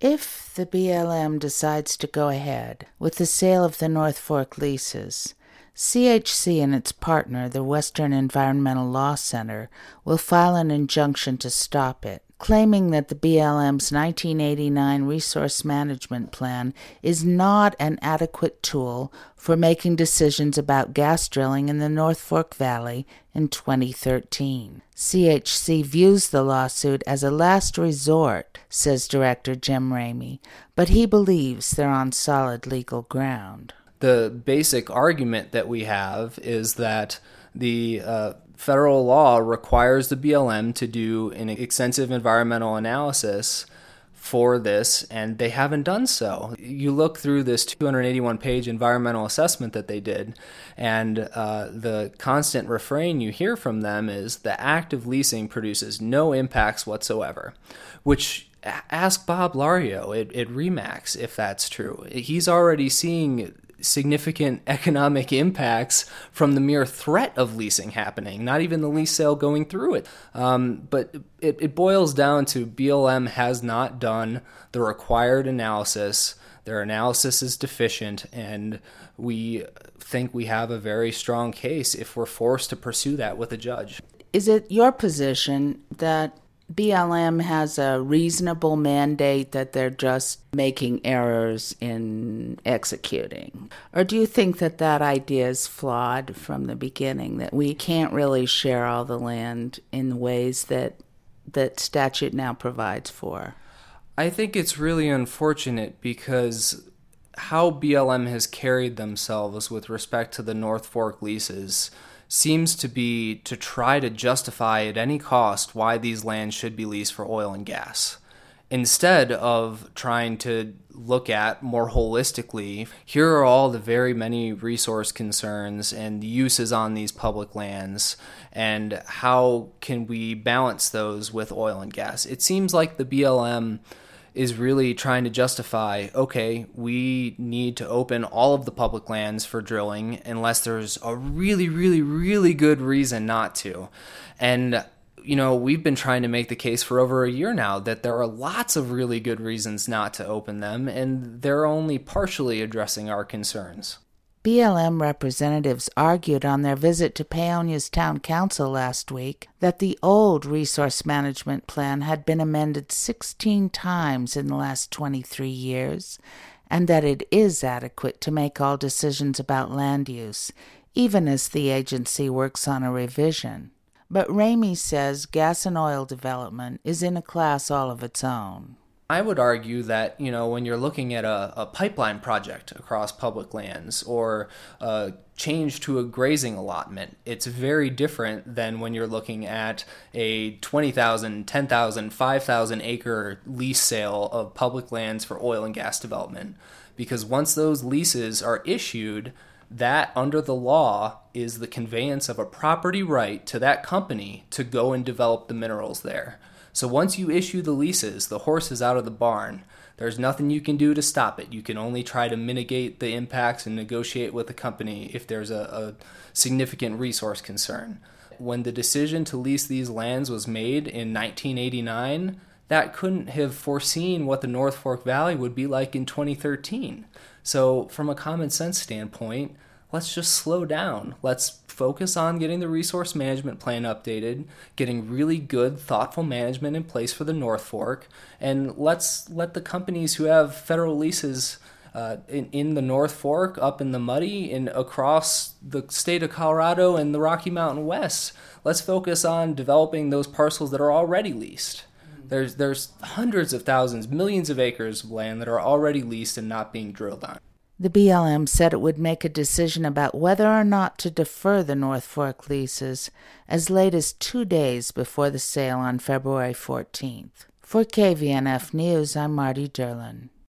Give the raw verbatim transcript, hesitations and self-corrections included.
If the B L M decides to go ahead with the sale of the North Fork leases, C H C and its partner, the Western Environmental Law Center, will file an injunction to stop it, claiming that the B L M's nineteen eighty-nine Resource Management Plan is not an adequate tool for making decisions about gas drilling in the North Fork Valley in twenty thirteen. C H C views the lawsuit as a last resort, says Director Jim Ramey, but he believes they're on solid legal ground. The basic argument that we have is that the uh, federal law requires the B L M to do an extensive environmental analysis for this, and they haven't done so. You look through this two hundred eighty-one page environmental assessment that they did, and uh, the constant refrain you hear from them is the act of leasing produces no impacts whatsoever, which ask Bob Lario at, at RE/MAX if that's true. He's already seeing significant economic impacts from the mere threat of leasing happening, not even the lease sale going through it. Um, but it, it boils down to B L M has not done the required analysis. Their analysis is deficient, and we think we have a very strong case if we're forced to pursue that with a judge. Is it your position that B L M has a reasonable mandate that they're just making errors in executing? Or do you think that that idea is flawed from the beginning, that we can't really share all the land in ways that that statute now provides for? I think it's really unfortunate because how B L M has carried themselves with respect to the North Fork leases seems to be to try to justify at any cost why these lands should be leased for oil and gas, instead of trying to look at more holistically, here are all the very many resource concerns and uses on these public lands, and how can we balance those with oil and gas. It seems like the B L M is really trying to justify, okay, we need to open all of the public lands for drilling unless there's a really, really, really good reason not to. And, you know, we've been trying to make the case for over a year now that there are lots of really good reasons not to open them, and they're only partially addressing our concerns. B L M representatives argued on their visit to Paonia's town council last week that the old resource management plan had been amended sixteen times in the last twenty-three years, and that it is adequate to make all decisions about land use, even as the agency works on a revision. But Ramey says gas and oil development is in a class all of its own. I would argue that, you know, when you're looking at a, a pipeline project across public lands or a change to a grazing allotment, it's very different than when you're looking at a twenty thousand, ten thousand, five thousand acre lease sale of public lands for oil and gas development. Because once those leases are issued, that under the law is the conveyance of a property right to that company to go and develop the minerals there. So once you issue the leases, the horse is out of the barn. There's nothing you can do to stop it. You can only try to mitigate the impacts and negotiate with the company if there's a, a significant resource concern. When the decision to lease these lands was made in nineteen eighty-nine, that couldn't have foreseen what the North Fork Valley would be like in twenty thirteen. So from a common sense standpoint, let's just slow down. Let's focus on getting the resource management plan updated, getting really good, thoughtful management in place for the North Fork, and let's let the companies who have federal leases uh, in, in the North Fork, up in the Muddy, and across the state of Colorado and the Rocky Mountain West, let's focus on developing those parcels that are already leased. There's, there's hundreds of thousands, millions of acres of land that are already leased and not being drilled on. The B L M said it would make a decision about whether or not to defer the North Fork leases as late as two days before the sale on February fourteenth. For K V N F News, I'm Marty Derlin.